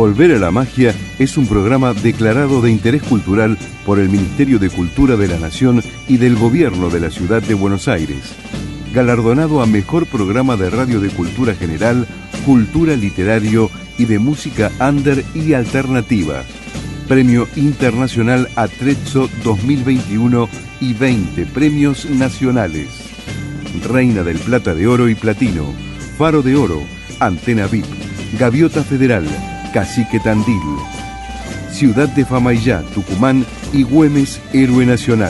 Volver a la Magia es un programa declarado de interés cultural por el Ministerio de Cultura de la Nación y del Gobierno de la Ciudad de Buenos Aires. Galardonado a Mejor Programa de Radio de Cultura General, Cultura Literario y de Música Under y Alternativa. Premio Internacional Atrezzo 2021 y 20 premios nacionales. Reina del Plata de Oro y Platino, Faro de Oro, Antena VIP, Gaviota Federal, Cacique Tandil, Ciudad de Famaillá, Tucumán y Güemes, Héroe Nacional.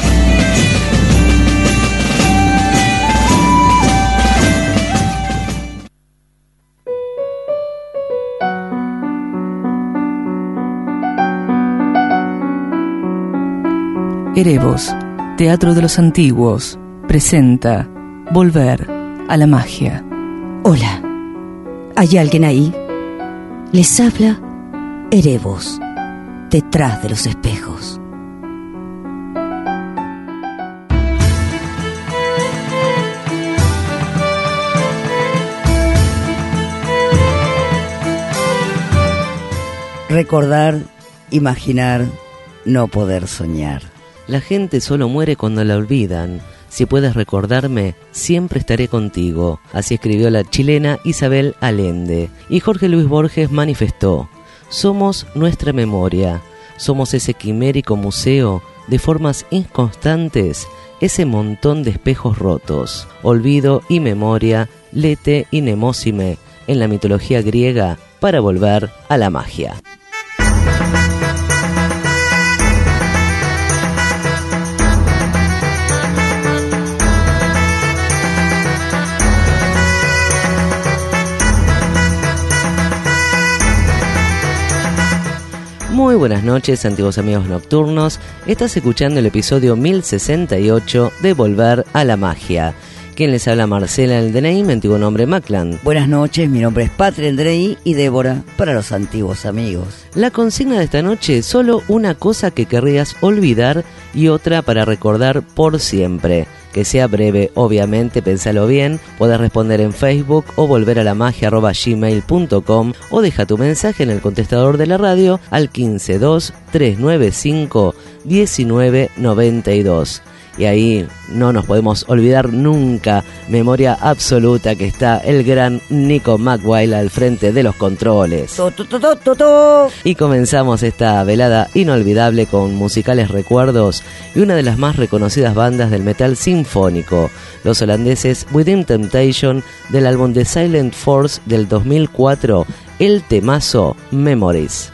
Erebos, Teatro de los Antiguos, presenta Volver a la Magia. Hola, ¿hay alguien ahí? Les habla Erebos, detrás de los espejos. Recordar, imaginar, no poder soñar. La gente solo muere cuando la olvidan. Si puedes recordarme, siempre estaré contigo. Así escribió la chilena Isabel Allende. Y Jorge Luis Borges manifestó: somos nuestra memoria, somos ese quimérico museo de formas inconstantes, ese montón de espejos rotos. Olvido y memoria, lete y nemósime, en la mitología griega, para volver a la magia. Muy buenas noches, antiguos amigos nocturnos. Estás escuchando el episodio 1068 de Volver a la Magia. Quien les habla, Marcela el DNI, mi antiguo nombre Maclan. Buenas noches, mi nombre es Patria el DNI y Débora para los antiguos amigos. La consigna de esta noche: solo una cosa que querrías olvidar y otra para recordar por siempre. Que sea breve, obviamente, pensalo bien. Podés responder en Facebook o volveralamagia@gmail.com o deja tu mensaje en el contestador de la radio al 152-395-1992. Y ahí no nos podemos olvidar nunca, memoria absoluta, que está el gran Nico Mackwile al frente de los controles. Y comenzamos esta velada inolvidable con musicales recuerdos y una de las más reconocidas bandas del metal sinfónico, los holandeses Within Temptation, del álbum The Silent Force del 2004, el temazo Memories.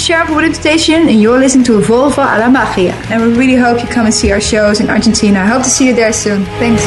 Sharp Wooden Station, and you're listening to Volvo a la Magia. And we really hope you come and see our shows in Argentina. I hope to see you there soon. Thanks.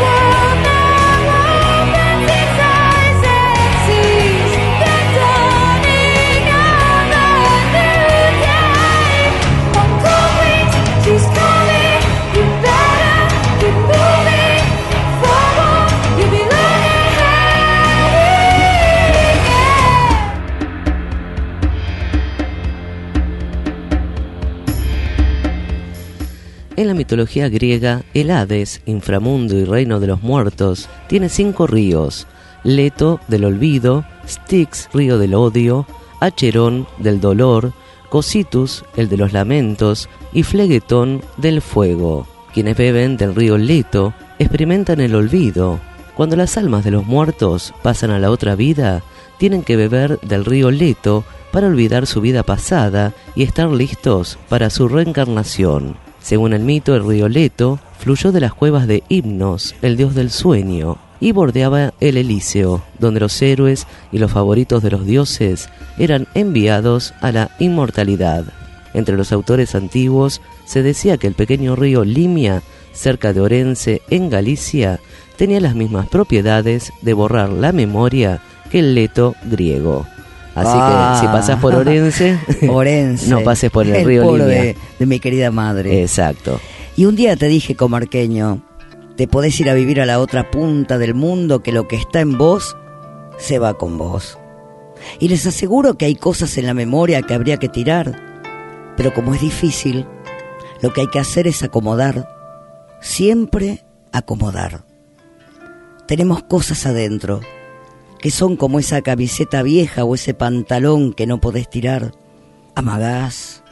En la mitología griega, el Hades, inframundo y reino de los muertos, tiene 5 ríos: Leto, del olvido; Styx, río del odio; Acherón, del dolor; Cocytus, el de los lamentos; y Flegetón, del fuego. Quienes beben del río Leto experimentan el olvido. Cuando las almas de los muertos pasan a la otra vida, tienen que beber del río Leto para olvidar su vida pasada y estar listos para su reencarnación. Según el mito, el río Leto fluyó de las cuevas de Hipnos, el dios del sueño, y bordeaba el Elíseo, donde los héroes y los favoritos de los dioses eran enviados a la inmortalidad. Entre los autores antiguos se decía que el pequeño río Limia, cerca de Orense, en Galicia, tenía las mismas propiedades de borrar la memoria que el Leto griego. Así que si pasas por Orense, no pases por el río Limia. De mi querida madre. Exacto. Y un día te dije, comarqueño, te podés ir a vivir a la otra punta del mundo, que lo que está en vos se va con vos. Y les aseguro que hay cosas en la memoria que habría que tirar, pero como es difícil, lo que hay que hacer es acomodar, siempre acomodar. Tenemos cosas adentro que son como esa camiseta vieja o ese pantalón que no podés tirar. Amagás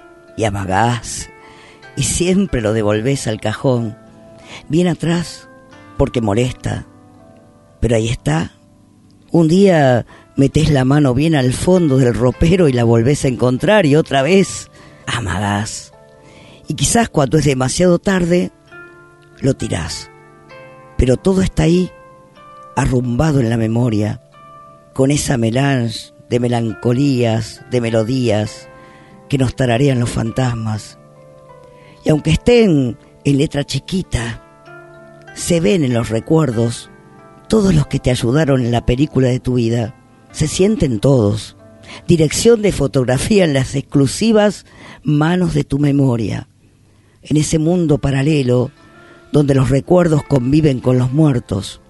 y siempre lo devolvés al cajón, bien atrás, porque molesta, pero ahí está. Un día metés la mano bien al fondo del ropero y la volvés a encontrar, y otra vez amagás. Y quizás cuando es demasiado tarde, lo tirás, pero todo está ahí, arrumbado en la memoria, con esa melange de melancolías, de melodías que nos tararean los fantasmas. Y aunque estén en letra chiquita, se ven en los recuerdos todos los que te ayudaron en la película de tu vida. Se sienten todos. Dirección de fotografía en las exclusivas manos de tu memoria. En ese mundo paralelo donde los recuerdos conviven con los muertos.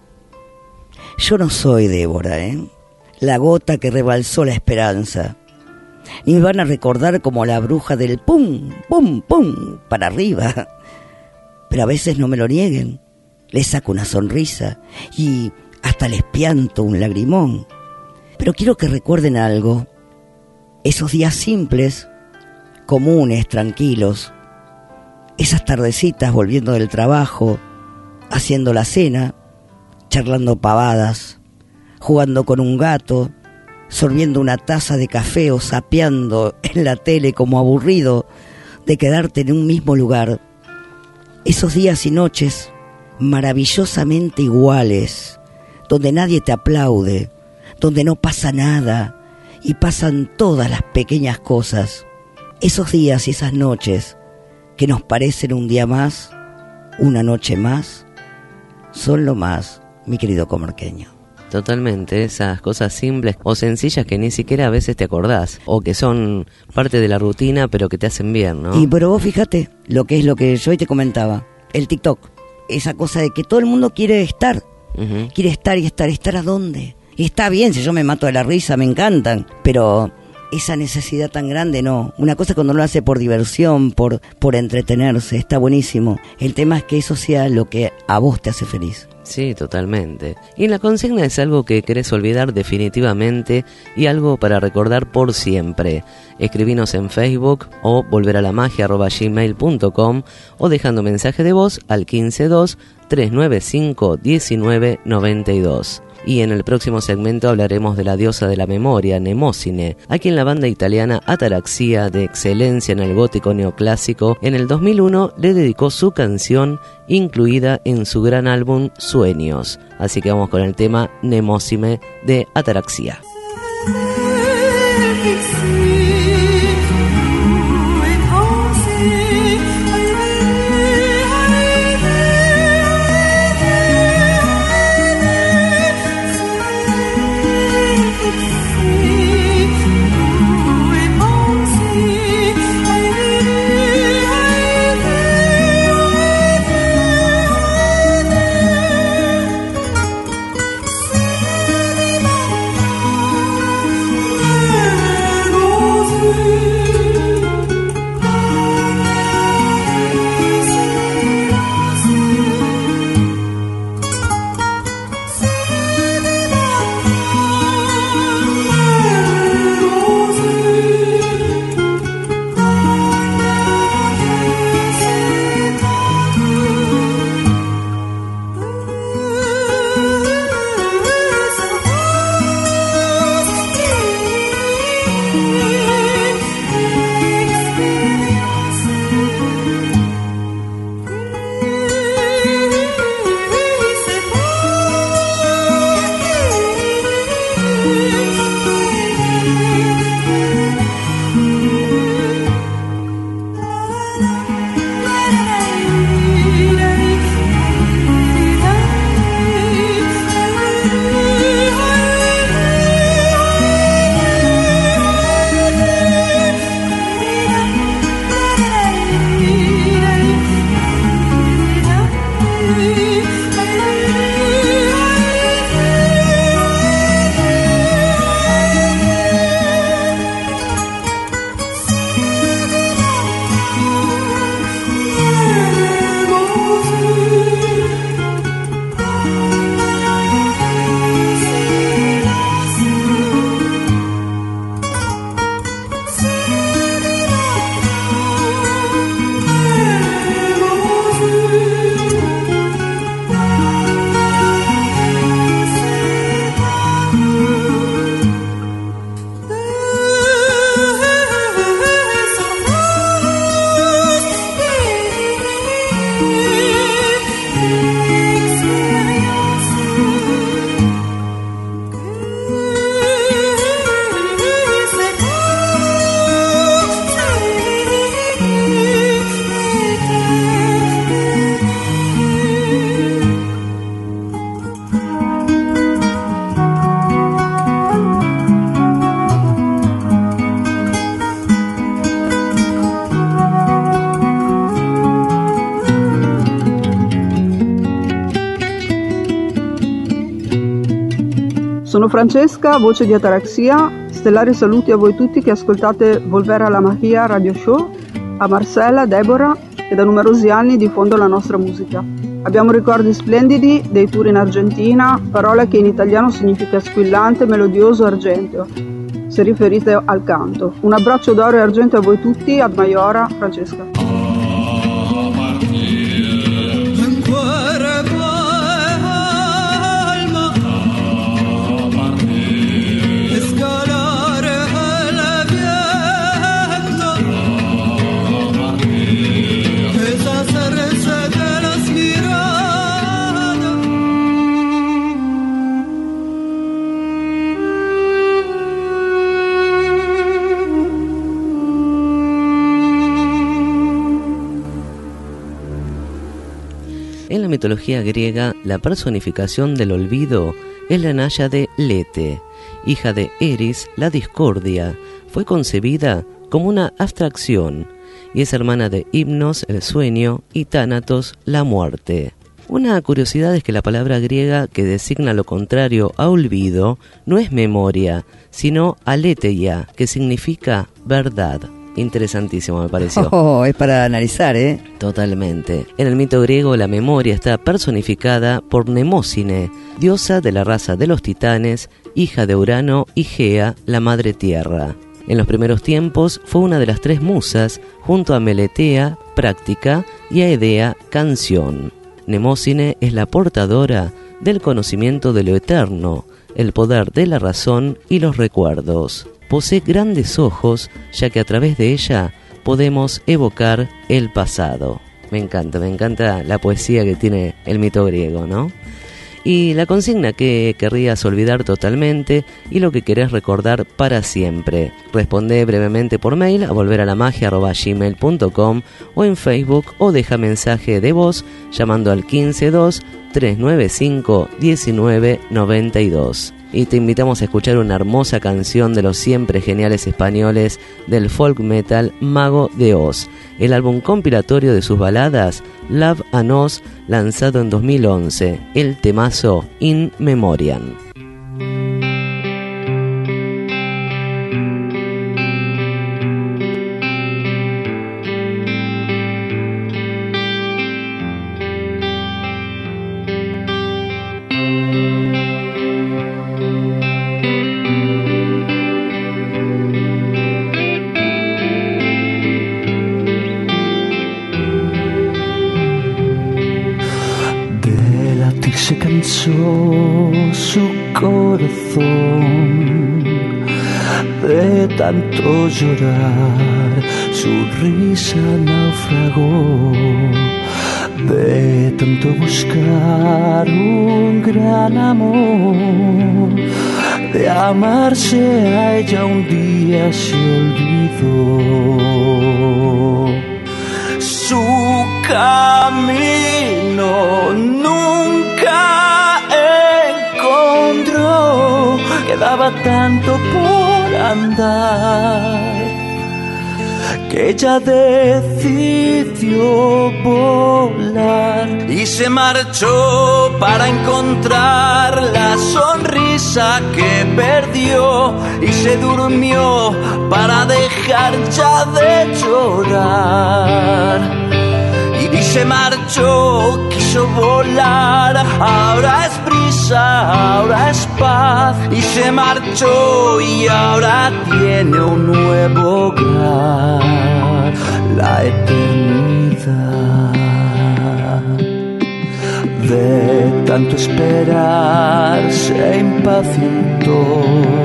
Yo no soy Débora, la gota que rebalsó la esperanza. Ni me van a recordar como la bruja del pum, pum, pum, para arriba. Pero a veces no me lo nieguen. Les saco una sonrisa y hasta les pianto un lagrimón. Pero quiero que recuerden algo. Esos días simples, comunes, tranquilos. Esas tardecitas volviendo del trabajo, haciendo la cena, charlando pavadas, jugando con un gato, sorbiendo una taza de café o sapeando en la tele como aburrido de quedarte en un mismo lugar. Esos días y noches maravillosamente iguales, donde nadie te aplaude, donde no pasa nada y pasan todas las pequeñas cosas. Esos días y esas noches que nos parecen un día más, una noche más, son lo más, mi querido comarqueño. Totalmente, esas cosas simples o sencillas que ni siquiera a veces te acordás, o que son parte de la rutina pero que te hacen bien, ¿no? Y pero vos fíjate, lo que yo hoy te comentaba, el TikTok, esa cosa de que todo el mundo quiere estar, quiere estar y estar ¿a dónde? Y está bien, si yo me mato de la risa, me encantan, pero esa necesidad tan grande no. Una cosa es cuando lo hace por diversión, por entretenerse, está buenísimo. El tema es que eso sea lo que a vos te hace feliz. Sí, totalmente. Y la consigna es algo que querés olvidar definitivamente y algo para recordar por siempre. Escribinos en Facebook o volveralamagia@gmail.com o dejando mensaje de voz al 152-395-1992. Y en el próximo segmento hablaremos de la diosa de la memoria, Mnemósine, a quien la banda italiana Ataraxia, de excelencia en el gótico neoclásico, en el 2001 le dedicó su canción incluida en su gran álbum Sueños. Así que vamos con el tema Mnemósine de Ataraxia. sono Francesca, voce di Ataraxia. Stellari saluti a voi tutti che ascoltate Volver a la Magia Radio Show, a Marcella, Deborah, che da numerosi anni diffondo la nostra musica. Abbiamo ricordi splendidi dei tour in Argentina, parola che in italiano significa squillante, melodioso, argenteo, se riferite al canto. Un abbraccio d'oro e argento a voi tutti, ad Maiora, Francesca. En la mitología griega, la personificación del olvido es la náyade Lete, hija de Eris, la discordia. Fue concebida como una abstracción y es hermana de Hipnos, el sueño, y Tánatos, la muerte. Una curiosidad es que la palabra griega que designa lo contrario a olvido no es memoria, sino aletheia, que significa verdad. Interesantísimo me pareció. Oh, es para analizar, ¿eh? Totalmente. En el mito griego la memoria está personificada por Mnemósine, diosa de la raza de los titanes, hija de Urano y Gea, la madre tierra. En los primeros tiempos fue una de las tres musas, junto a Meletea, práctica, y a Edea, canción. Mnemósine es la portadora del conocimiento de lo eterno, el poder de la razón y los recuerdos. Posee grandes ojos, ya que a través de ella podemos evocar el pasado. Me encanta la poesía que tiene el mito griego, ¿no? Y la consigna que querrías olvidar totalmente y lo que querés recordar para siempre. Responde brevemente por mail a volveralamagia@gmail.com o en Facebook, o deja mensaje de voz llamando al 152-395-1992. Y te invitamos a escuchar una hermosa canción de los siempre geniales españoles del folk metal Mago de Oz, el álbum compilatorio de sus baladas Love and Oz, lanzado en 2011, el temazo In Memoriam. Se cansó su corazón de tanto llorar, su risa naufragó, de tanto buscar un gran amor, de amarse a ella un día se olvidó. Su camino nunca encontró, quedaba tanto por andar, que ella decidió volar y se marchó para encontrar la sonrisa que perdió, y se durmió para dejar ya de llorar. Y se marchó, quiso volar, ahora es brisa, ahora es paz. Y se marchó y ahora tiene un nuevo hogar, la eternidad. De tanto esperar se impacientó,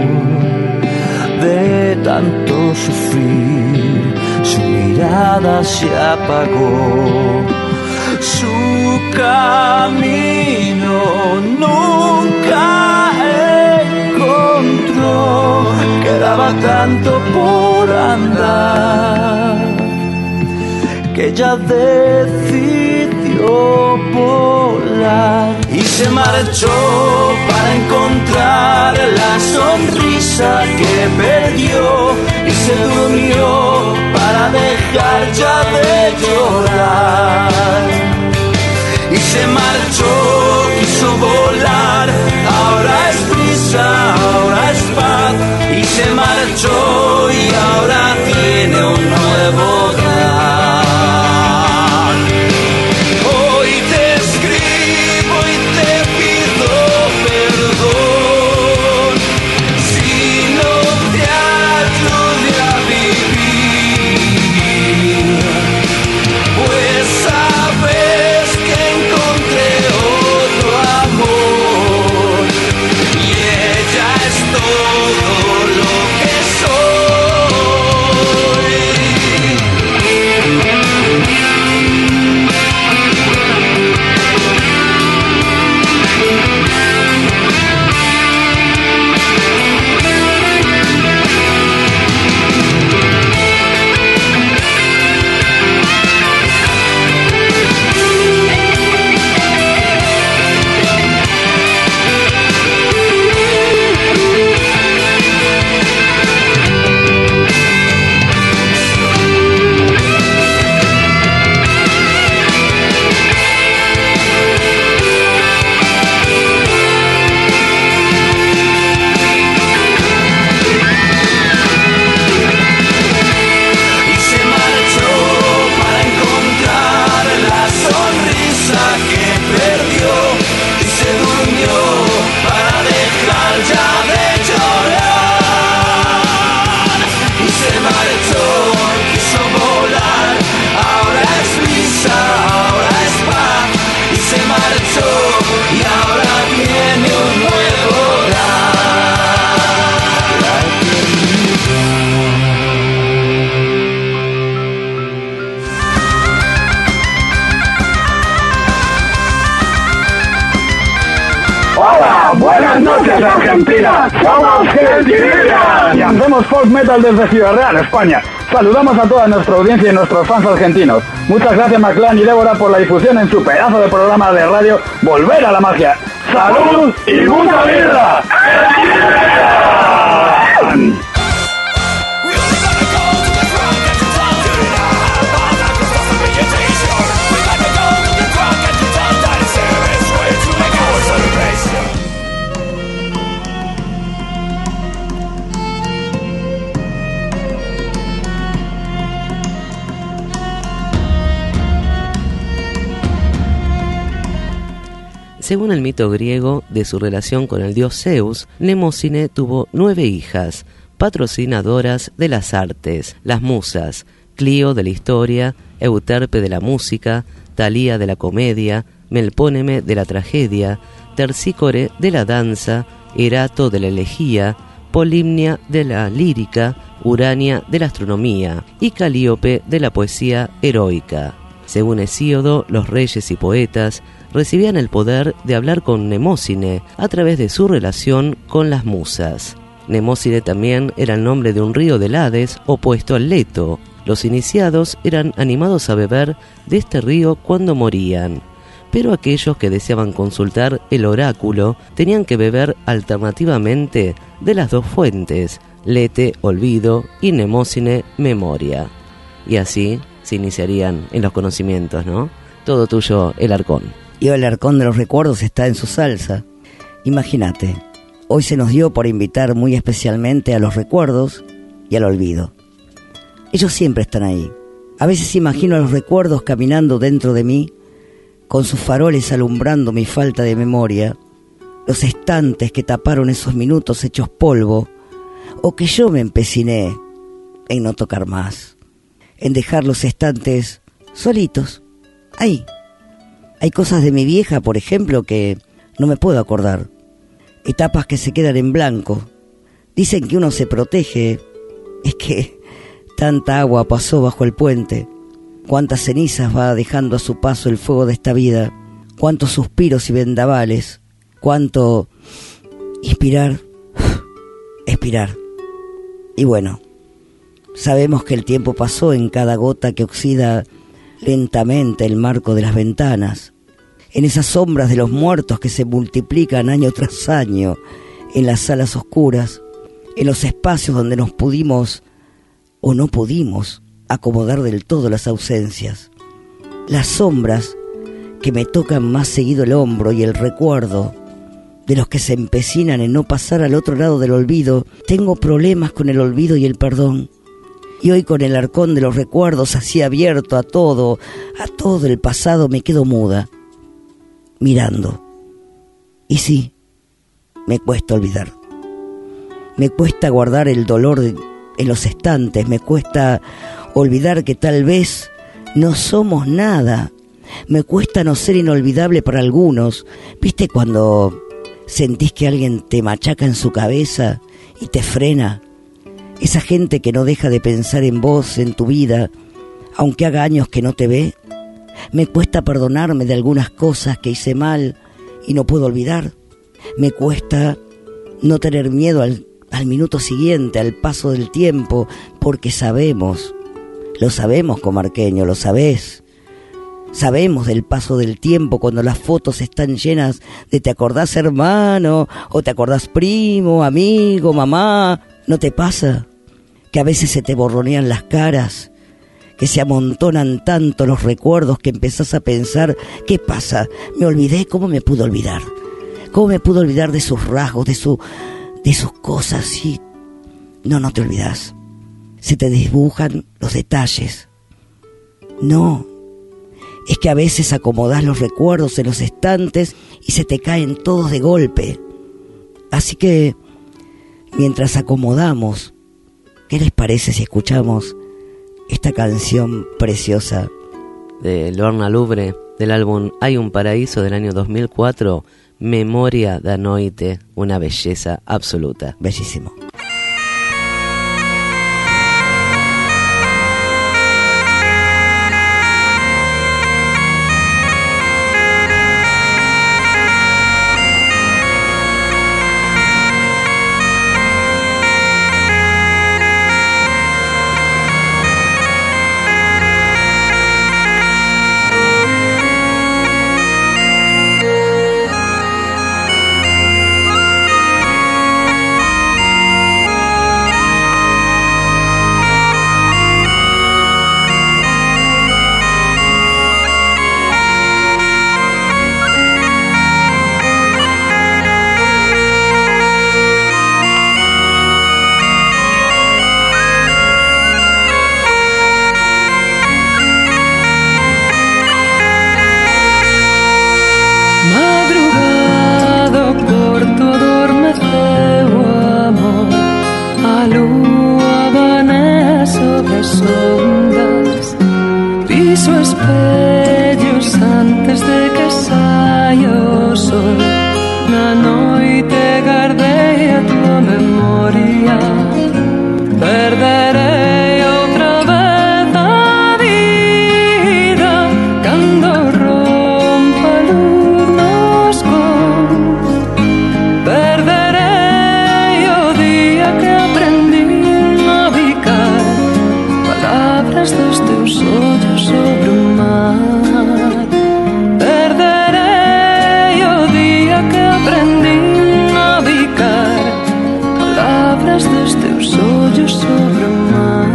de tanto sufrir su mirada se apagó. Su camino nunca encontró, quedaba tanto por andar, que ella decidió volar y se marchó para encontrar la sonrisa que perdió, y se durmió para dejar ya de llorar. Y se marchó, quiso volar, ahora es brisa, Buenas noches, Argentina. Somos Gentilias. Y hacemos folk metal desde Ciudad Real, España. Saludamos a toda nuestra audiencia y nuestros fans argentinos. Muchas gracias, Maclán y Débora, por la difusión en su pedazo de programa de radio Volver a la Magia. ¡Salud y mucha vida! Según el mito griego de su relación con el dios Zeus, Mnemósine tuvo 9 hijas, patrocinadoras de las artes, las musas, Clio de la historia, Euterpe de la música, Talía de la comedia, Melpóneme de la tragedia, Terpsícore de la danza, Erato de la elegía, Polimnia de la lírica, Urania de la astronomía y Calíope de la poesía heroica. Según Hesíodo, los reyes y poetas recibían el poder de hablar con Mnemósine a través de su relación con las musas. Mnemósine también era el nombre de un río del Hades opuesto al Leto. Los iniciados eran animados a beber de este río cuando morían, pero aquellos que deseaban consultar el oráculo tenían que beber alternativamente de las dos fuentes, Lete, olvido, y Mnemósine, memoria. Y así se iniciarían en los conocimientos, ¿no? Todo tuyo, el Arcón. Y el Arcón de los recuerdos está en su salsa. Imagínate, hoy se nos dio por invitar muy especialmente a los recuerdos y al olvido. Ellos siempre están ahí. A veces imagino a los recuerdos caminando dentro de mí, con sus faroles alumbrando mi falta de memoria, los estantes que taparon esos minutos hechos polvo, o que yo me empeciné en no tocar más, en dejar los estantes solitos, ahí. Hay cosas de mi vieja, por ejemplo, que no me puedo acordar. Etapas que se quedan en blanco. Dicen que uno se protege. Es que tanta agua pasó bajo el puente. Cuántas cenizas va dejando a su paso el fuego de esta vida. Cuántos suspiros y vendavales. Cuánto inspirar, expirar. Y bueno, sabemos que el tiempo pasó en cada gota que oxida lentamente el marco de las ventanas, en esas sombras de los muertos que se multiplican año tras año, en las salas oscuras, en los espacios donde nos pudimos o no pudimos acomodar del todo las ausencias, las sombras que me tocan más seguido el hombro y el recuerdo de los que se empecinan en no pasar al otro lado del olvido. Tengo problemas con el olvido y el perdón. Y hoy con el arcón de los recuerdos así abierto a todo el pasado, me quedo muda, mirando. Y sí, me cuesta olvidar. Me cuesta guardar el dolor en los estantes, me cuesta olvidar que tal vez no somos nada. Me cuesta no ser inolvidable para algunos. ¿Viste cuando sentís que alguien te machaca en su cabeza y te frena? Esa gente que no deja de pensar en vos, en tu vida, aunque haga años que no te ve. Me cuesta perdonarme de algunas cosas que hice mal y no puedo olvidar. Me cuesta no tener miedo al minuto siguiente, al paso del tiempo, porque sabemos, lo sabemos comarqueño, lo sabés. Sabemos del paso del tiempo cuando las fotos están llenas de ¿te acordás, hermano? O ¿te acordás, primo, amigo, mamá? ¿No te pasa que a veces se te borronean las caras, que se amontonan tanto los recuerdos que empezás a pensar, ¿qué pasa? Me olvidé. ¿Cómo me pude olvidar? ¿Cómo me pude olvidar de sus rasgos, de sus cosas? Y no te olvidás. Se te dibujan los detalles. No, es que a veces acomodás los recuerdos en los estantes y se te caen todos de golpe. Así que mientras acomodamos, ¿qué les parece si escuchamos esta canción preciosa de Lorna Louvre, del álbum Hay un paraíso del año 2004, Memoria da Noite, una belleza absoluta? Bellísimo. Reviso espellos antes de que saia o sol. Na noite guardei a tua memoria. Perderei outra vez a vida cando rompa a luz nos cons. Perderei o día que aprendi a navegar palabras dos teus ollos sobre o mar. Perderei o día que aprendi a navegar palabras dos teus ollos sobre o mar.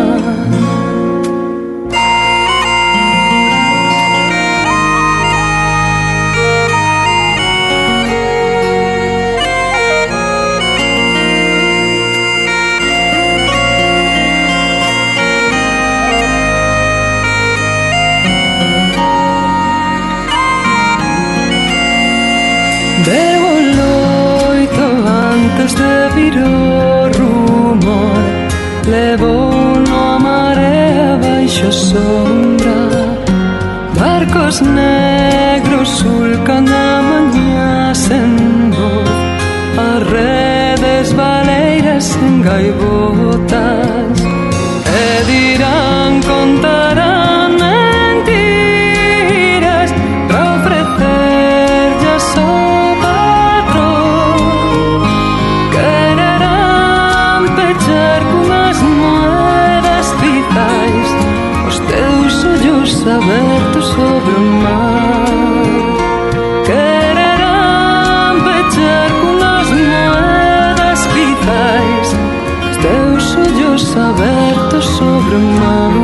Bebo loito antes de vir o rumor. Levo unha marea baixo sombra. Barcos negros sulcan a mañá sen voz. As redes baleiras en gaivotas. E dirán, contarán mentiras para ofrecerllas ao patrón. Quererán pechar cunhas moedas pizais os teus ollos abertos sobre o mar. Quererán pechar cunhas moedas pizais os teus ollos abertos sobre o mar.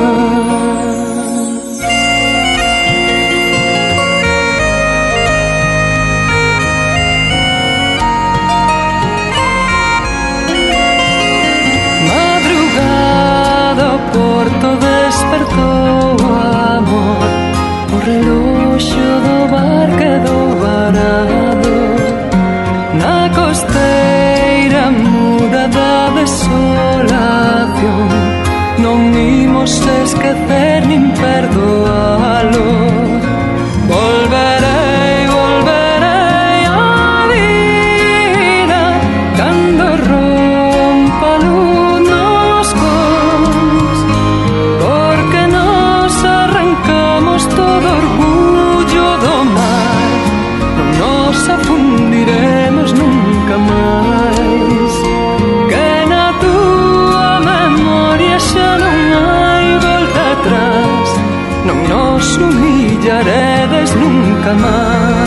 Madrugada o porto despertou o amor. O reloxo do bar quedou varado na costeira muda da desolación. Non imos esquecer nin perdoalo. Volverei, volverei á vida cando rompa a luz nos cons. Porque nos arrancamos todo orgullo do mar. Non nos afundiremos nunca máis. Que na túa memoria xa non hai volta atrás. Non nos humillaredes nunca máis.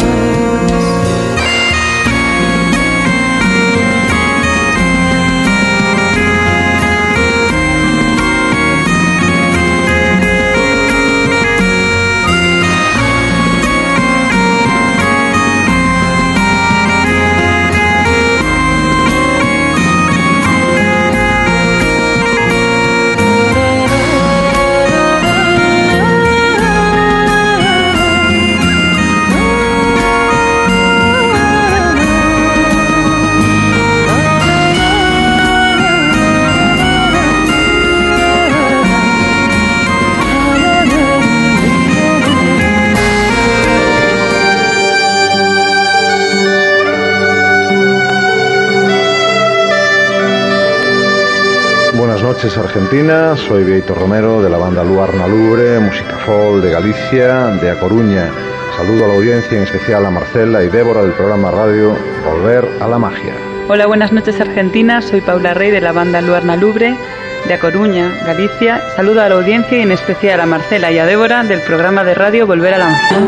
Buenas noches Argentina, soy Vieito Romero de la banda Luar na Lubre, música folk de Galicia, de A Coruña. Saludo a la audiencia, en especial a Marcela y Débora del programa radio Volver a la Magia. Hola, buenas noches Argentina, soy Paula Rey de la banda Luar na Lubre, de A Coruña, Galicia. Saludo a la audiencia y en especial a Marcela y a Débora del programa de radio Volver a la Magia.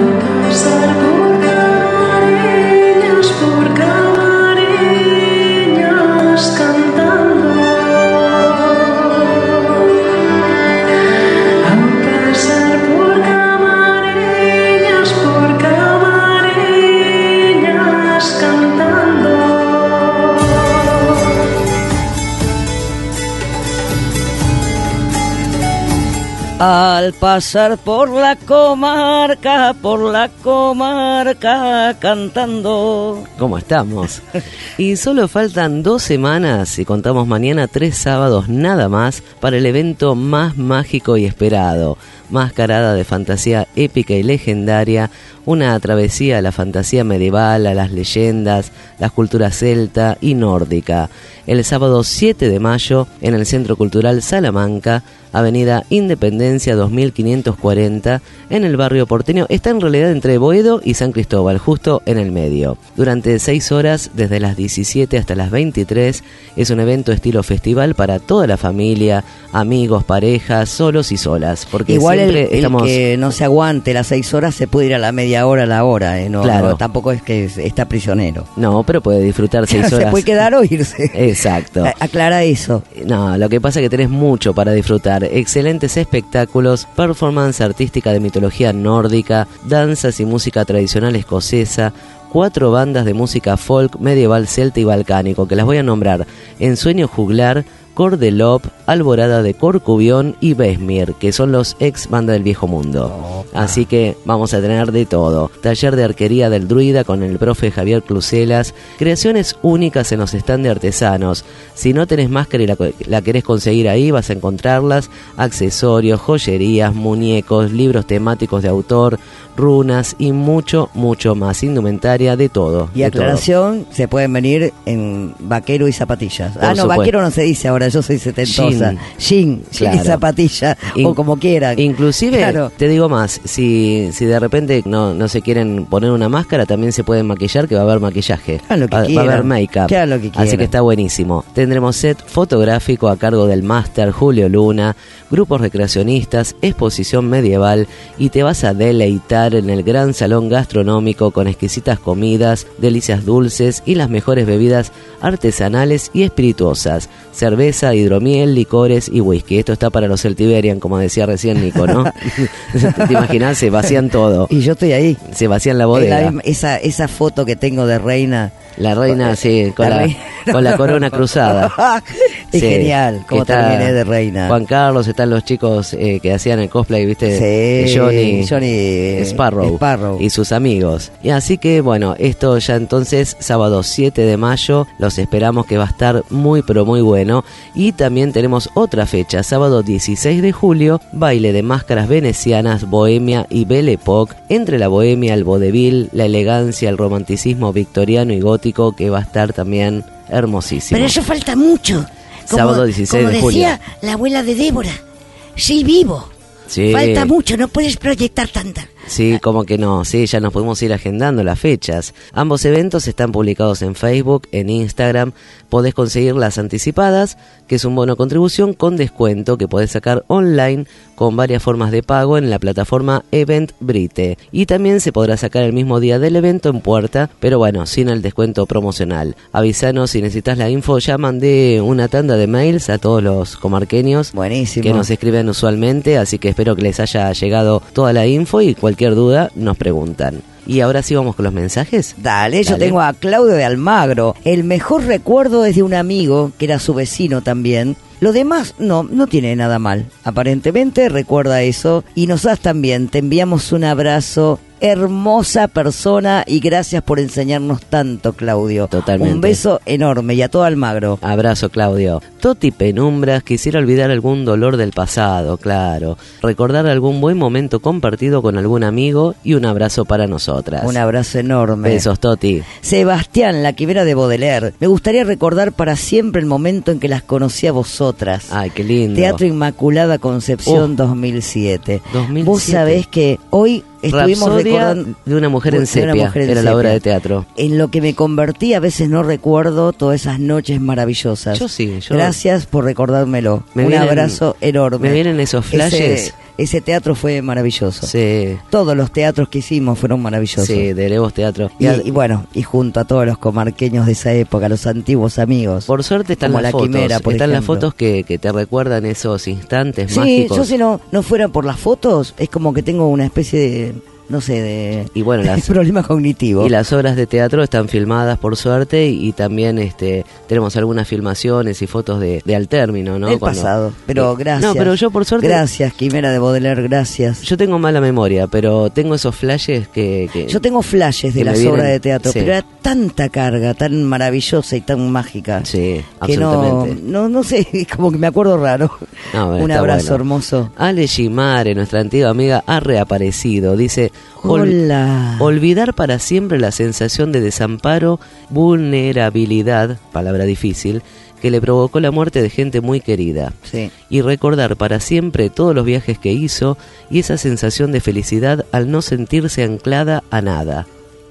Al pasar por la comarca cantando. ¿Cómo estamos? Y solo faltan 2 semanas y contamos mañana 3 sábados nada más para el evento más mágico y esperado. mascarada de fantasía épica y legendaria, una travesía a la fantasía medieval, a las leyendas, las culturas celta y nórdica. El sábado 7 de mayo, en el Centro Cultural Salamanca, Avenida Independencia 2540, en el barrio porteño. Está en realidad entre Boedo y San Cristóbal, justo en el medio. Durante 6 horas, desde las 17 hasta las 23, es un evento estilo festival para toda la familia, amigos, parejas, solos y solas. Porque igual siempre estamos... que no se aguante las 6 horas se puede ir a la media hora, a la hora, no, claro. No, tampoco es que está prisionero. No, pero puede disfrutar 6 horas. Se puede quedar o irse. Exacto. Aclara eso. No, lo que pasa es que tenés mucho para disfrutar. Excelentes espectáculos, performance artística de mitología nórdica, danzas y música tradicional escocesa, 4 bandas de música folk, medieval, celta y balcánico, que las voy a nombrar: Ensueño Juglar, Cordelop, Alborada de Corcubión y Besmir, que son los ex banda del Viejo Mundo. Así que vamos a tener de todo. Taller de arquería del druida con el profe Javier Cluselas, creaciones únicas en los stands de artesanos. Si no tenés máscara y la querés conseguir ahí, vas a encontrarlas: accesorios, joyerías, muñecos, libros temáticos de autor, runas y mucho, mucho más. Indumentaria, de todo. Y de aclaración, todo. Se pueden venir en vaquero y zapatillas. Por supuesto. Vaquero no se dice ahora, yo soy setentosa. Jean claro. Y zapatilla, o como quieran. Inclusive, claro. Te digo más, si de repente no se quieren poner una máscara, también se pueden maquillar, que va a haber maquillaje. Va a haber make-up. Así que está buenísimo. Tendremos set fotográfico a cargo del máster Julio Luna, grupos recreacionistas, exposición medieval, y te vas a deleitar en el gran salón gastronómico con exquisitas comidas, delicias dulces y las mejores bebidas artesanales y espirituosas: cerveza, hidromiel, licores y whisky. Esto está para los Celtiberian, como decía recién Nico, ¿no? ¿Te imaginas? Se vacían todo. Y yo estoy ahí. Se vacían la bodega. Esa foto que tengo de reina. La reina, sí, con la corona cruzada. Es genial, como terminé de reina. Juan Carlos, están los chicos que hacían el cosplay, ¿viste? Sí, Johnny Sparrow y sus amigos. Y así que, bueno, esto ya entonces, sábado 7 de mayo, los esperamos, que va a estar muy, pero muy bueno. Y también tenemos otra fecha, sábado 16 de julio, baile de máscaras venecianas, bohemia y Belle Époque, entre la bohemia, el vodevil, la elegancia, el romanticismo victoriano y gótico, que va a estar también hermosísimo. Pero eso falta mucho. Sábado 16 de julio. Como decía la abuela de Débora, sí vivo. Sí. Falta mucho, no puedes proyectar tanta. Sí, como que no, sí, ya nos podemos ir agendando las fechas. Ambos eventos están publicados en Facebook, en Instagram. Podés conseguir las anticipadas, que es un bono contribución con descuento que podés sacar online con varias formas de pago en la plataforma Eventbrite. Y también se podrá sacar el mismo día del evento en puerta, pero bueno, sin el descuento promocional. Avísanos si necesitas la info. Ya mandé una tanda de mails a todos los comarqueños. Buenísimo. Que nos escriben usualmente, así que espero que les haya llegado toda la info, y cualquier duda nos preguntan. Y ahora sí vamos con los mensajes. Dale, yo tengo a Claudio de Almagro. El mejor recuerdo es de un amigo que era su vecino también. Lo demás no tiene nada mal. Aparentemente recuerda eso. Y nosotras también te enviamos un abrazo. Hermosa persona, y gracias por enseñarnos tanto, Claudio. Totalmente. Un beso enorme, y a todo Almagro. Abrazo, Claudio. Toti Penumbras, quisiera olvidar algún dolor del pasado, claro. Recordar algún buen momento compartido con algún amigo, y un abrazo para nosotras. Un abrazo enorme. Besos, Toti. Sebastián, la quimera de Baudelaire. Me gustaría recordar para siempre el momento en que las conocí a vosotras. Ay, qué lindo. Teatro Inmaculada Concepción 2007. Vos sabés que hoy estuvimos recordando de una mujer en sepia, era la obra de teatro. En lo que me convertí, a veces no recuerdo todas esas noches maravillosas. Yo sí. Gracias por recordármelo. Un abrazo enorme. Me vienen esos flashes. Ese teatro fue maravilloso. Sí. Todos los teatros que hicimos fueron maravillosos. Sí, de Levos Teatro. Y bueno, y junto a todos los comarqueños de esa época, los antiguos amigos. Por suerte están las fotos. Están las fotos que te recuerdan esos instantes mágicos. Sí, yo si no fuera por las fotos, es como que tengo una especie de... no sé, de problema cognitivo. Y las obras de teatro están filmadas, por suerte, y también tenemos algunas filmaciones y fotos de al término, ¿no? Del pasado, pero gracias. No, pero yo por suerte... Gracias, Quimera de Baudelaire, gracias. Yo tengo mala memoria, pero tengo esos flashes que yo tengo flashes de las obras de teatro, pero era tanta carga tan maravillosa y tan mágica. Sí, que absolutamente. no sé, como que me acuerdo raro. No, bueno, un está abrazo bueno. hermoso. Ale Gimare, nuestra antigua amiga, ha reaparecido. Dice: Hola. Olvidar para siempre la sensación de desamparo, vulnerabilidad, palabra difícil, que le provocó la muerte de gente muy querida. Sí. Y recordar para siempre todos los viajes que hizo y esa sensación de felicidad al no sentirse anclada a nada.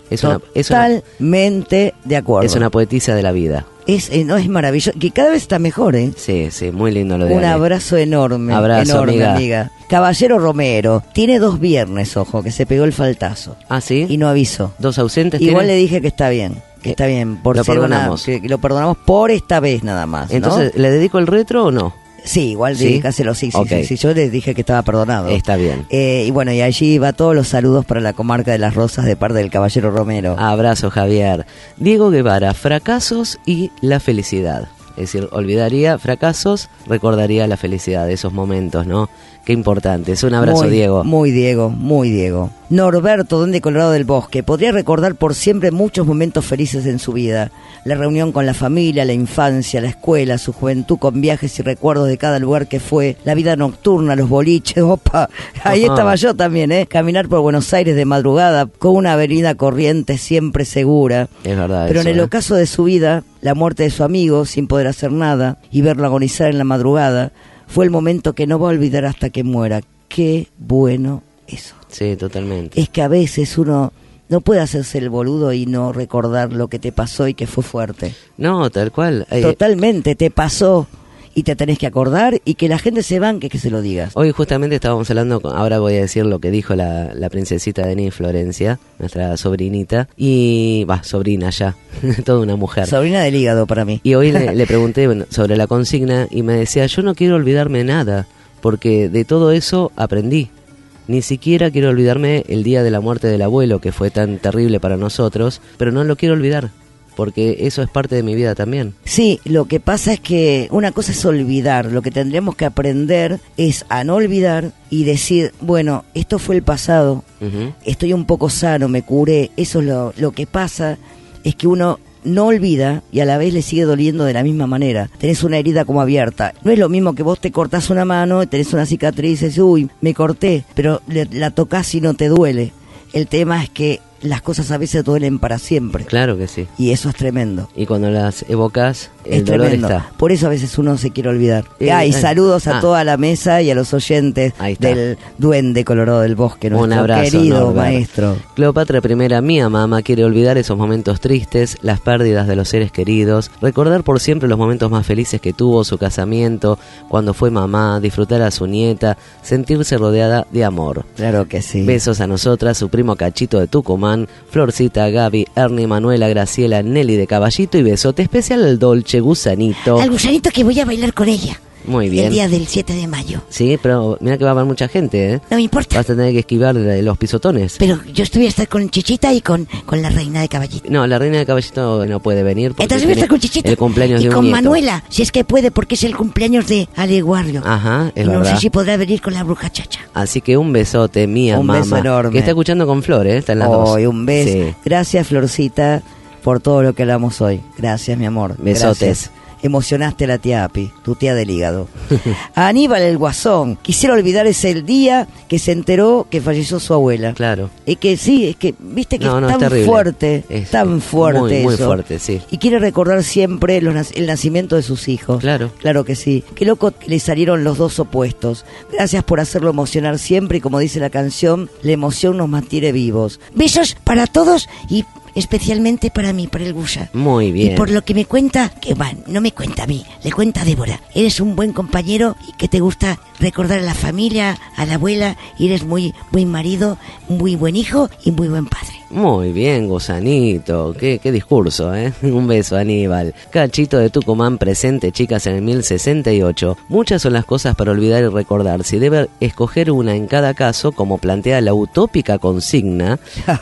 Totalmente de acuerdo. Es una poetisa de la vida. No, es maravilloso, que cada vez está mejor, ¿eh? Sí, sí, muy lindo lo de Un Ale. abrazo enorme. Abrazo, enorme, amiga. Caballero Romero, tiene 2 viernes, ojo, que se pegó el faltazo. ¿Ah, sí? Y no avisó. 2 ausentes Igual tiene. le dije que está bien. Que está bien. Por lo ser perdonamos. que lo perdonamos por esta vez nada más, ¿no? Entonces, ¿le dedico el retro o no? Sí, igual ¿Sí? dedícaselo, sí. Okay. Sí. Yo les dije que estaba perdonado. Está bien. Y bueno, y allí va todos los saludos para la comarca de Las Rosas de parte del Caballero Romero. Abrazo, Javier. Diego Guevara, fracasos y la felicidad. Es decir, olvidaría fracasos, recordaría la felicidad de esos momentos, ¿no? Qué importante. Es un abrazo, Diego. Muy Diego, muy Diego. Norberto, donde Colorado del Bosque, podría recordar por siempre muchos momentos felices en su vida. La reunión con la familia, la infancia, la escuela, su juventud con viajes y recuerdos de cada lugar que fue, la vida nocturna, los boliches, opa, ahí Ajá. estaba yo también, caminar por Buenos Aires de madrugada con una avenida corriente siempre segura. Es verdad. Pero eso, en el ocaso de su vida, la muerte de su amigo, sin poder hacer nada, y verlo agonizar en la madrugada, fue el momento que no va a olvidar hasta que muera. Qué bueno eso. Sí, totalmente. Es que a veces uno no puede hacerse el boludo y no recordar lo que te pasó y que fue fuerte. No, tal cual. Totalmente, te pasó y te tenés que acordar y que la gente se banque que se lo digas. Hoy justamente estábamos hablando, ahora voy a decir lo que dijo la princesita Denise Florencia, nuestra sobrinita, y sobrina ya, toda una mujer. Sobrina del hígado para mí. Y hoy le pregunté sobre la consigna y me decía, yo no quiero olvidarme nada, porque de todo eso aprendí. Ni siquiera quiero olvidarme el día de la muerte del abuelo, que fue tan terrible para nosotros, pero no lo quiero olvidar, porque eso es parte de mi vida también. Sí, lo que pasa es que una cosa es olvidar, lo que tendremos que aprender es a no olvidar y decir, bueno, esto fue el pasado, estoy un poco sano, me curé, eso es lo que pasa, es que uno no olvida y a la vez le sigue doliendo de la misma manera. Tenés una herida como abierta. No es lo mismo que vos te cortás una mano, tenés una cicatriz y dices, uy, me corté, pero la tocas y no te duele. El tema es que las cosas a veces duelen para siempre. Claro que sí. Y eso es tremendo. Y cuando las evocas, el Es dolor tremendo. está. Por eso a veces uno se quiere olvidar. Y saludos a toda la mesa y a los oyentes del Duende Colorado del Bosque, nuestro Un abrazo, querido Norbert. maestro. Cleopatra I, mía mamá, quiere olvidar esos momentos tristes, las pérdidas de los seres queridos, recordar por siempre los momentos más felices que tuvo, su casamiento, cuando fue mamá, disfrutar a su nieta, sentirse rodeada de amor. Claro que sí. Besos a nosotras, su primo Cachito de Tucumán, Florcita, Gaby, Ernie, Manuela, Graciela, Nelly de Caballito y besote especial al Dolce Gusanito. Al gusanito que voy a bailar con ella. Muy bien. El día del 7 de mayo. Sí, pero mira que va a haber mucha gente, ¿eh? No me importa. Vas a tener que esquivar los pisotones. Pero yo voy a estar con Chichita y con la reina de Caballito. No, la reina de Caballito no puede venir porque Entonces voy a estar con Chichita. el cumpleaños y de un con nieto. Manuela, si es que puede, porque es el cumpleaños de Aleguardo. Ajá, es no verdad. sé si podrá venir con la bruja chacha. Así que un besote, mía Un mamá. beso enorme. Que está escuchando con Flor, ¿eh? Está en las dos. Hoy un beso. Sí. Gracias, Florcita, por todo lo que hablamos hoy. Gracias, mi amor. Besotes. Gracias. Emocionaste a la tía Api, tu tía del hígado. A Aníbal el Guasón, quisiera olvidar ese el día que se enteró que falleció su abuela. Claro. Es que sí, es que viste que No, es es tan terrible. fuerte, Es tan fuerte muy, muy eso. fuerte, sí. Y quiere recordar siempre el nacimiento de sus hijos. Claro. Claro que sí. Qué loco que le salieron los dos opuestos. Gracias por hacerlo emocionar siempre y como dice la canción, la emoción nos mantiene vivos. Besos para todos y especialmente para mí, para el Gusha. Muy bien. Y por lo que me cuenta, que bueno, no me cuenta a mí, le cuenta a Débora. Eres un buen compañero y que te gusta recordar a la familia, a la abuela, y eres muy buen marido, muy buen hijo y muy buen padre. Muy bien, Gusanito. Qué discurso, ¿eh? Un beso, Aníbal. Cachito de Tucumán presente, chicas, en el 1068. Muchas son las cosas para olvidar y recordar. Si debe escoger una en cada caso, como plantea la utópica consigna,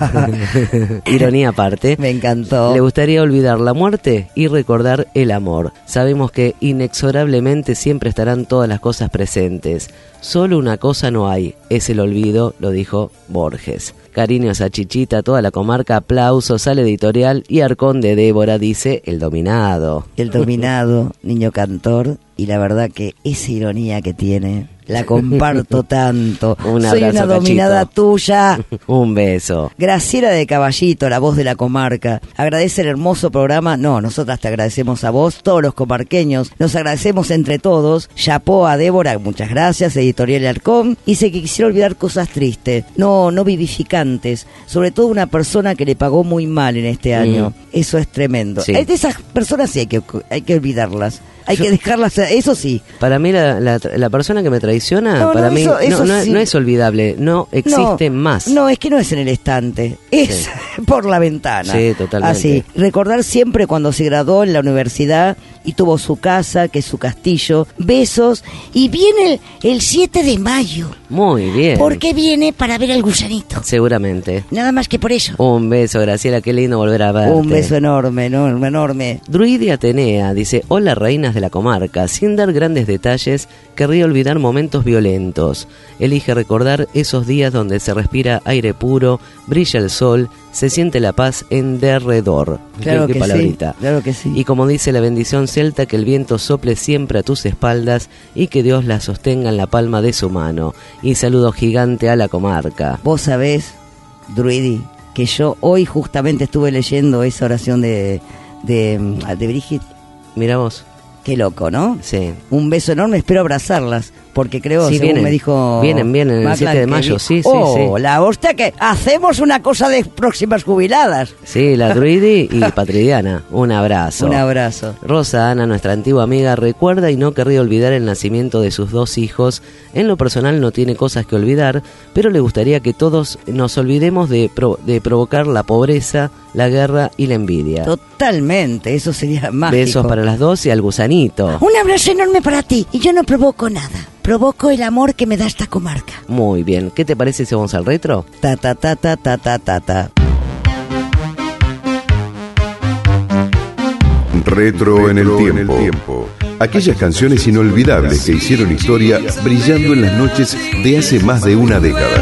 ironía aparte, me encantó. Le gustaría olvidar la muerte y recordar el amor. Sabemos que inexorablemente siempre estarán todas las cosas presentes. Solo una cosa no hay, es el olvido, lo dijo Borges. Cariños a Chichita, toda la comarca, aplausos al editorial y Arcón de Débora, dice el dominado. El dominado, niño cantor, y la verdad que esa ironía que tiene, la comparto tanto. Un abrazo, soy una dominada Cachito. tuya. Un beso. Graciela de Caballito, la voz de la comarca, agradece el hermoso programa. No, nosotras te agradecemos a vos, todos los comarqueños, nos agradecemos entre todos. Chapó a Débora, muchas gracias, editorial Arcón. Dice que quisiera olvidar cosas tristes, no vivificantes, sobre todo una persona que le pagó muy mal en este año. Eso es tremendo. Sí. De esas personas sí hay que olvidarlas. Hay que dejarlas, eso sí. Para mí la persona que me traiciona, para mí eso sí. no es olvidable, no existe más. No, es que no es en el estante, es por la ventana. Sí, totalmente. Así, recordar siempre cuando se graduó en la universidad y tuvo su casa, que es su castillo. Besos. Y viene el 7 de mayo. Muy bien. ¿Por qué viene? Para ver al gusanito. Seguramente. Nada más que por eso. Un beso, Graciela, qué lindo volver a verte. Un beso enorme, enorme. Druidi Atenea dice: hola reinas de la comarca, sin dar grandes detalles, querría olvidar momentos violentos. Elige recordar esos días donde se respira aire puro, brilla el sol, se siente la paz en derredor. Claro que palabrita. sí, claro que sí. Y como dice la bendición celta, que el viento sople siempre a tus espaldas y que Dios la sostenga en la palma de su mano. Y saludo gigante a la comarca. Vos sabés, Druidi, que yo hoy justamente estuve leyendo esa oración de Brigitte. Mira vos. Qué loco, ¿no? Sí. Un beso enorme, espero abrazarlas, porque creo, sí, según vienen, me dijo... Vienen el 7 de mayo, sí. La hostia, que hacemos una cosa de próximas jubiladas. Sí, la Druidi y Patridiana, un abrazo. Un abrazo. Rosa Ana, nuestra antigua amiga, recuerda y no querría olvidar el nacimiento de sus 2 hijos. En lo personal no tiene cosas que olvidar, pero le gustaría que todos nos olvidemos de provocar la pobreza, la guerra y la envidia. Totalmente, eso sería mágico. Besos para las 2 y al gusanito. Un abrazo enorme para ti. Y yo no provoco nada. Provoco el amor que me da esta comarca. Muy bien. ¿Qué te parece si vamos al retro? Ta ta ta ta ta ta ta ta. Retro en el tiempo. Aquellas canciones inolvidables que hicieron historia brillando en las noches de hace más de una década.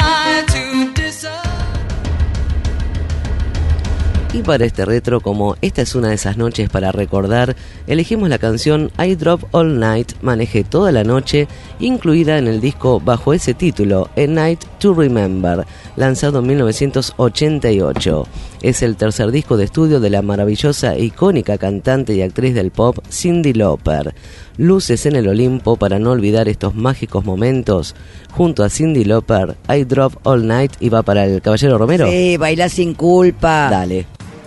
Y para este retro, como esta es una de esas noches para recordar, elegimos la canción I Drove All Night, manejé toda la noche, incluida en el disco bajo ese título, A Night to Remember, lanzado en 1988. Es el tercer disco de estudio de la maravillosa e icónica cantante y actriz del pop Cyndi Lauper. Luces en el Olimpo para no olvidar estos mágicos momentos. Junto a Cyndi Lauper, I Drove All Night, y va para el Caballero Romero. Sí, baila sin culpa. Dale.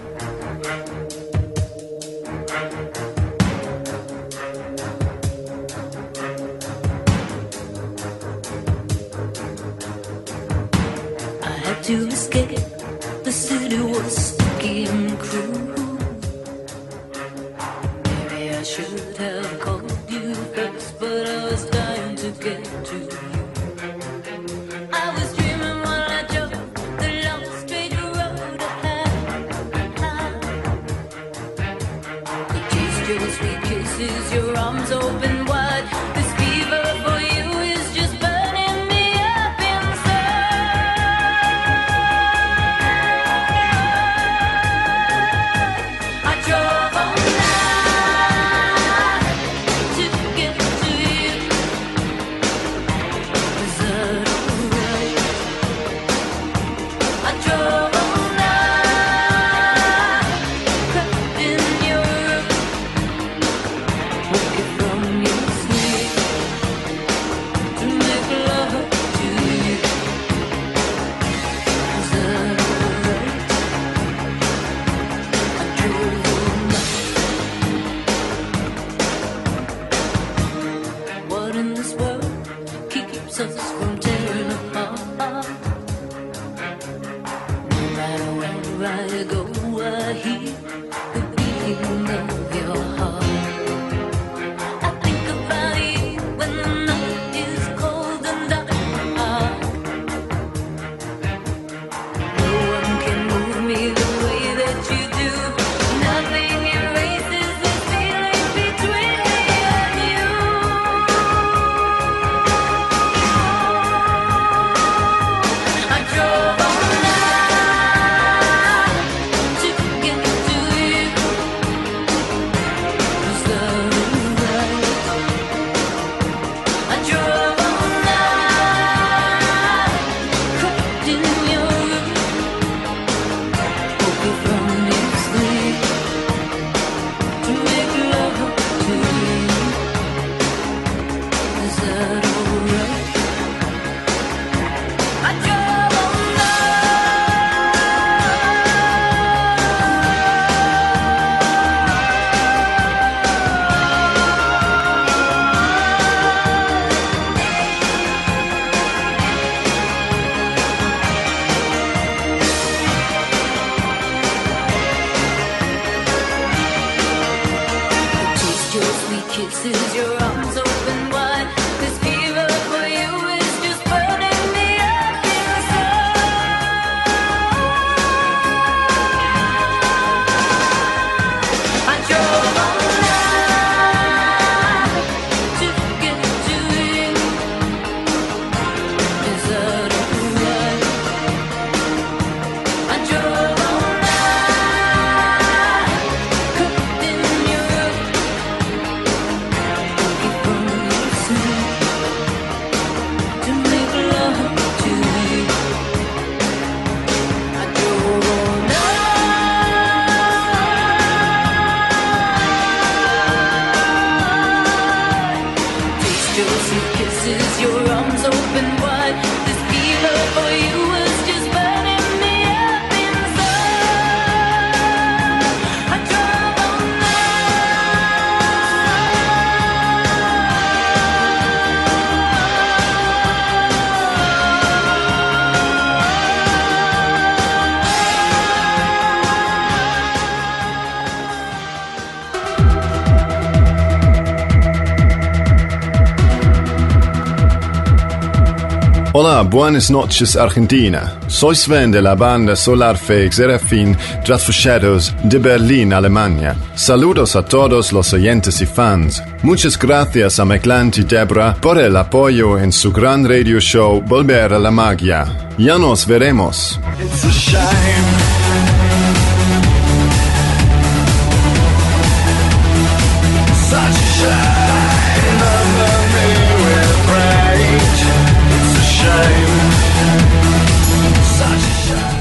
To escape, the city was sticky and cruel. Maybe I should have called you first, but I was dying to get to you. I was dreaming while I drove the long straight road ahead. I taste your sweet kisses, your arms open wide. This fever for you is just burning me up inside. I drove all Hola, buenas noches Argentina. Soy Sven de la banda Solar Fake Serafín Draft for Shadows de Berlín, Alemania. Saludos a todos los oyentes y fans. Muchas gracias a Meclant y Debra por el apoyo en su gran radio show Volver a la Magia. Ya nos veremos. It's a shame. Such a shame. Remember me with rage. It's a shame. Such a shame.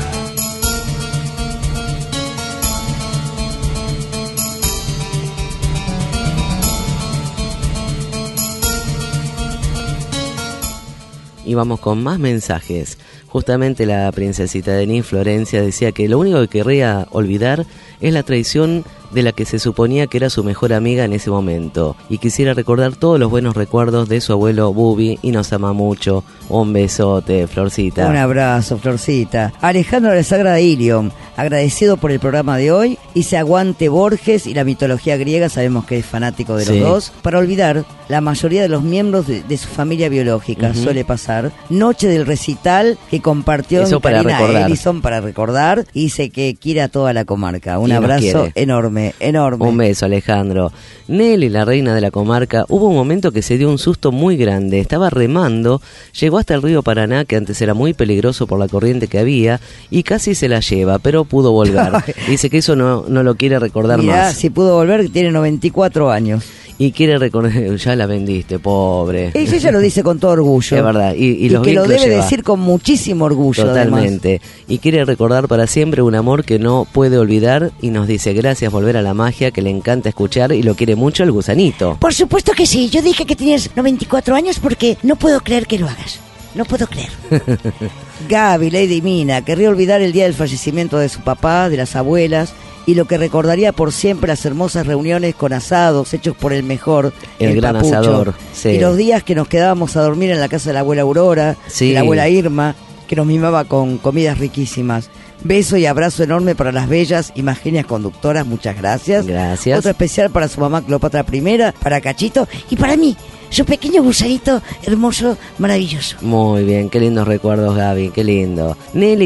Y vamos con más mensajes. Justamente la princesita Denis Florencia decía que lo único que querría olvidar es la traición de la que se suponía que era su mejor amiga en ese momento, y quisiera recordar todos los buenos recuerdos de su abuelo Bubi y nos ama mucho. Un besote, Florcita. Un abrazo, Florcita. Alejandro de Sagrada Ilion, agradecido por el programa de hoy, y se aguante Borges y la mitología griega, sabemos que es fanático de los dos, para olvidar la mayoría de los miembros de su familia biológica. Suele pasar. Noche del recital que compartió eso en para Karina recordar. Ellison para recordar, y dice que quiere a toda la comarca. Un Y nos abrazo quiere. enorme, enorme. Un beso, Alejandro. Nelly, la reina de la comarca, hubo un momento que se dio un susto muy grande. Estaba remando, llegó hasta el río Paraná, que antes era muy peligroso por la corriente que había, y casi se la lleva, pero pudo volver. Dice que eso no lo quiere recordar Mirá, más. si pudo volver, tiene 94 años. Y quiere recordar, ya la vendiste, pobre. Ella lo dice con todo orgullo. Es verdad, y los que lo vínculos debe lleva. decir con muchísimo orgullo. Totalmente. Y quiere recordar para siempre un amor que no puede olvidar, y nos dice gracias, Volver a la Magia, que le encanta escuchar y lo quiere mucho el gusanito. Por supuesto que sí. Yo dije que tenías 94 años porque no puedo creer que lo hagas. No puedo creer. Gaby, Lady Mina, querría olvidar el día del fallecimiento de su papá, de las abuelas, y lo que recordaría por siempre las hermosas reuniones con asados hechos por el mejor, El gran Papucho. asador, sí. Y los días que nos quedábamos a dormir en la casa de la abuela Aurora, Sí. de la abuela Irma, que nos mimaba con comidas riquísimas. Beso y abrazo enorme para las bellas y más genias conductoras, muchas gracias. Gracias. Otro especial para su mamá Cleopatra I, para Cachito, Y para mí, su pequeño gusanito hermoso, maravilloso. Muy bien, qué lindos recuerdos, Gaby, qué lindo.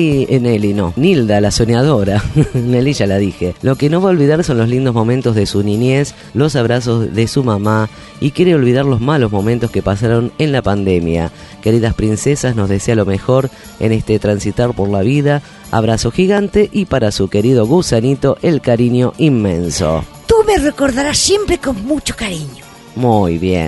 Nilda, la soñadora. Nelly ya la dije. Lo que no va a olvidar son los lindos momentos de su niñez, los abrazos de su mamá, y quiere olvidar los malos momentos que pasaron en la pandemia. Queridas princesas, nos desea lo mejor en este transitar por la vida. Abrazo gigante, y para su querido gusanito, el cariño inmenso. Tú me recordarás siempre con mucho cariño. Muy bien.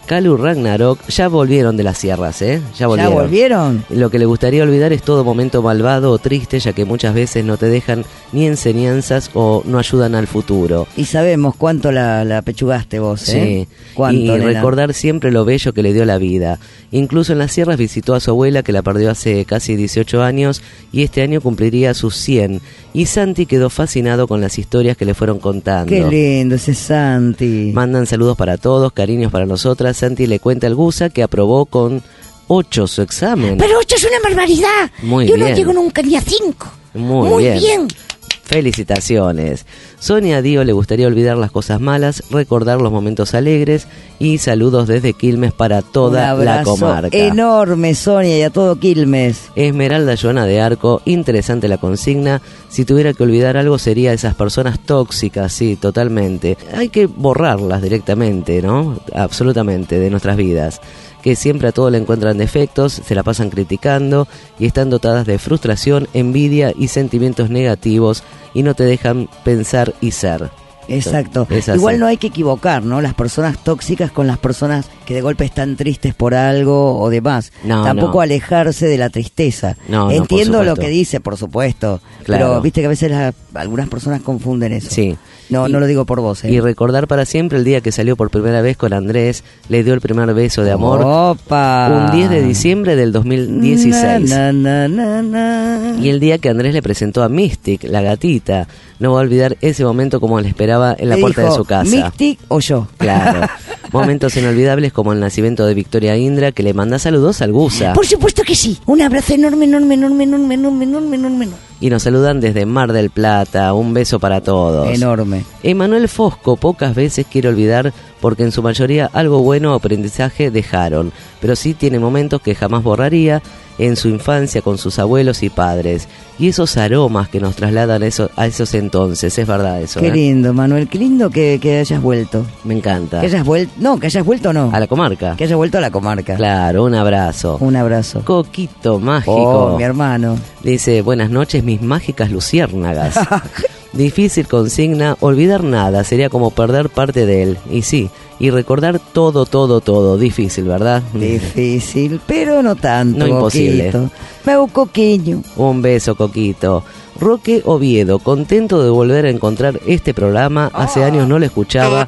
Kalu Ragnarok ya volvieron de las sierras, ¿eh? ¿Ya volvieron? Lo que le gustaría olvidar es todo momento malvado o triste, ya que muchas veces no te dejan ni enseñanzas o no ayudan al futuro. Y sabemos cuánto la pechugaste vos, ¿eh? Sí, ¿Cuánto, y nena? recordar siempre lo bello que le dio la vida. Incluso en las sierras visitó a su abuela, que la perdió hace casi 18 años, y este año cumpliría sus 100. Y Santi quedó fascinado con las historias que le fueron contando. Qué lindo ese Santi. Mandan saludos para todos, cariños para nosotras. Santi le cuenta al Gusa que aprobó con 8 su examen. Pero 8 es una barbaridad. Muy Yo bien. no llego nunca ni a 5. Muy bien. Felicitaciones. Sonia Dio le gustaría olvidar las cosas malas, recordar los momentos alegres y saludos desde Quilmes para toda Un la abrazo comarca. enorme, Sonia, y a todo Quilmes. Esmeralda Joana de Arco, interesante la consigna. Si tuviera que olvidar algo sería esas personas tóxicas, sí, totalmente. Hay que borrarlas directamente, ¿no? Absolutamente, de nuestras vidas. Que siempre a todo le encuentran defectos, se la pasan criticando y están dotadas de frustración, envidia y sentimientos negativos y no te dejan pensar y ser. Exacto. Es así. Igual no hay que equivocar, ¿no? Las personas tóxicas con las personas que de golpe están tristes por algo o demás. No, Tampoco no. alejarse de la tristeza. No, Entiendo por lo supuesto. que dice, por supuesto. Claro. Pero viste que a veces algunas personas confunden eso. Sí. No lo digo por vos, ¿eh? Y recordar para siempre el día que salió por primera vez con Andrés, le dio el primer beso de amor. ¡Opa! Un 10 de diciembre del 2016. Na, na, na, na. Y el día que Andrés le presentó a Mystic, la gatita. No va a olvidar ese momento como le esperaba en la Le puerta dijo, de su casa. ¿Mystic o yo? Claro. Momentos inolvidables como el nacimiento de Victoria Indra, que le manda saludos al Gusa. Por supuesto que sí. Un abrazo enorme, enorme, enorme, enorme, enorme, enorme, enorme, enorme. Y nos saludan desde Mar del Plata. Un beso para todos. Enorme. Emanuel Fosco, pocas veces quiere olvidar porque en su mayoría algo bueno o aprendizaje dejaron, pero sí tiene momentos que jamás borraría en su infancia con sus abuelos y padres. Y esos aromas que nos trasladan a esos entonces, es verdad eso. Qué lindo, Manuel, qué lindo que hayas vuelto. Me encanta. Que hayas vuelto, no, que hayas vuelto no. A la comarca. Que hayas vuelto a la comarca. Claro, un abrazo. Un abrazo. Coquito mágico. Oh, mi hermano. Dice, buenas noches, mis mágicas luciérnagas. Difícil consigna, olvidar nada sería como perder parte de él. Y sí, y recordar todo, todo, todo. Difícil, ¿verdad? Difícil, pero no tanto. No imposible. Coquito. Me hago coqueño. Un beso, Coquito. Roque Oviedo, contento de volver a encontrar este programa. Hace años no lo escuchaba.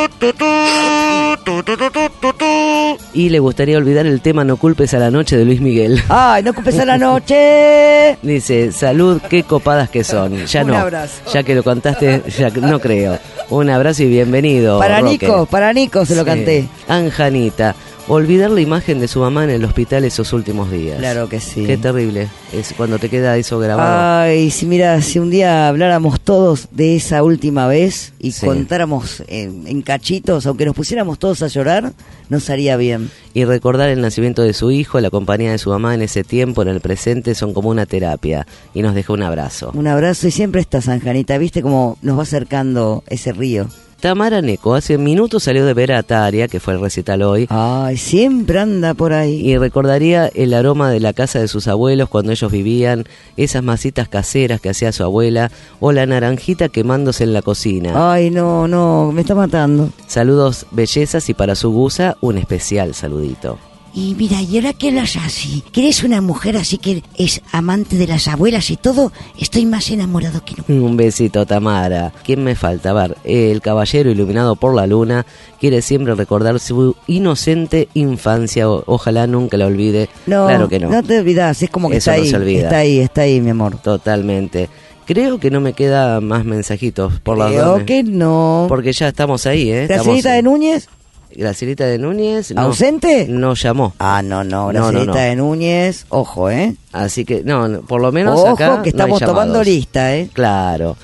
Y le gustaría olvidar el tema No culpes a la noche de Luis Miguel. ¡Ay, no culpes a la noche! Dice, salud, qué copadas que son. Ya Un no. abrazo. Ya que lo cantaste, ya no creo. Un abrazo y bienvenido. Para Roque. Nico se lo Sí. canté. Anjanita, olvidar la imagen de su mamá en el hospital esos últimos días. Claro que sí. Qué terrible es cuando te queda eso grabado. Ay, si un día habláramos todos de esa última vez y Sí. contáramos en cachitos, aunque nos pusiéramos todos a llorar, nos haría bien. Y recordar el nacimiento de su hijo, la compañía de su mamá en ese tiempo, en el presente, son como una terapia. Y nos deja un abrazo. Un abrazo y siempre estás, Anjanita, viste cómo nos va acercando ese río. Tamara Neco hace minutos salió de ver a Ataria, que fue el recital hoy. Ay, siempre anda por ahí. Y recordaría el aroma de la casa de sus abuelos cuando ellos vivían, esas masitas caseras que hacía su abuela, o la naranjita quemándose en la cocina. Ay, no, me está matando. Saludos, bellezas, y para su Gusa, un especial saludito. Y mira, y ahora que hablas así, que eres una mujer así que es amante de las abuelas y todo, estoy más enamorado que nunca. Un besito, Tamara. ¿Quién me falta? A ver, el caballero iluminado por la luna quiere siempre recordar su inocente infancia. Ojalá nunca la olvide. No, claro que no. No te olvidas, es como que Eso está no ahí, se olvida. está ahí, mi amor. Totalmente. Creo que no me queda más mensajitos por la Creo que no. Porque ya estamos ahí, ¿eh? ¿Gracielita de Núñez? Gracielita de Núñez. No, ¿Ausente? No llamó. Ah, no, Gracielita de Núñez, ojo, ¿eh? Así que, no, por lo menos ojo, acá que estamos no hay tomando llamados. lista, ¿eh? Claro.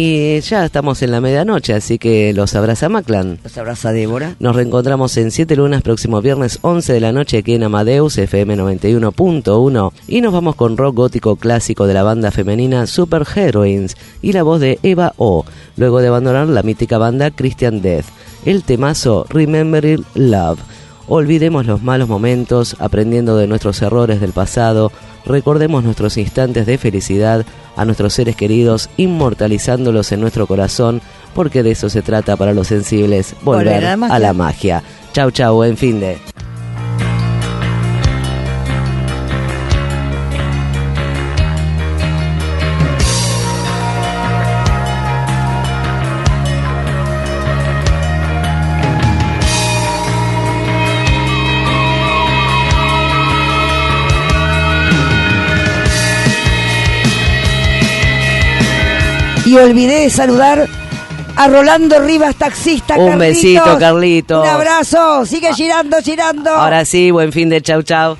Y ya estamos en la medianoche, así que los abraza Maclan. Los abraza Débora. Nos reencontramos en 7 lunas, próximo viernes 11 de la noche aquí en Amadeus FM 91.1. Y nos vamos con rock gótico clásico de la banda femenina Super Heroines y la voz de Eva O, luego de abandonar la mítica banda Christian Death. El temazo Remembering Love. Olvidemos los malos momentos, aprendiendo de nuestros errores del pasado. Recordemos nuestros instantes de felicidad, a nuestros seres queridos, inmortalizándolos en nuestro corazón, porque de eso se trata para los sensibles, volver a la magia. Chau, chau, buen fin de... Y olvidé de saludar a Rolando Rivas, taxista. Un besito, Carlitos. Un abrazo. Sigue girando, girando. Ahora sí, buen fin de chau, chau.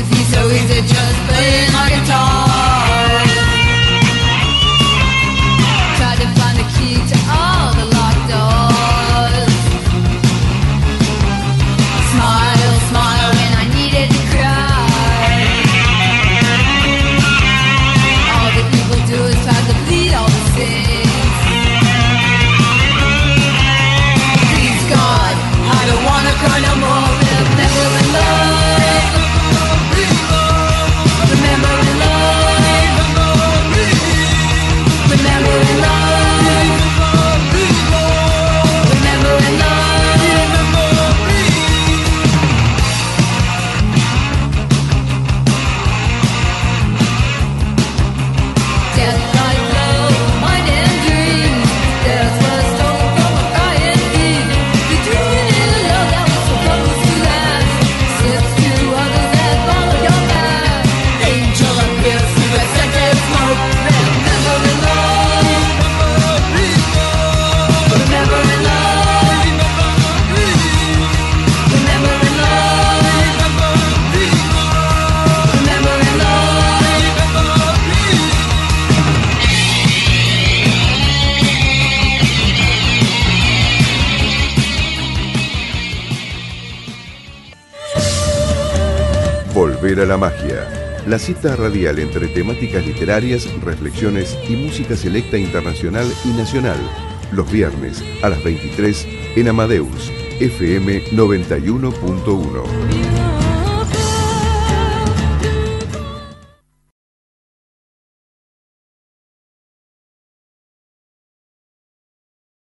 Volver a la magia. La cita radial entre temáticas literarias, reflexiones y música selecta internacional y nacional. Los viernes a las 23 en Amadeus, FM 91.1.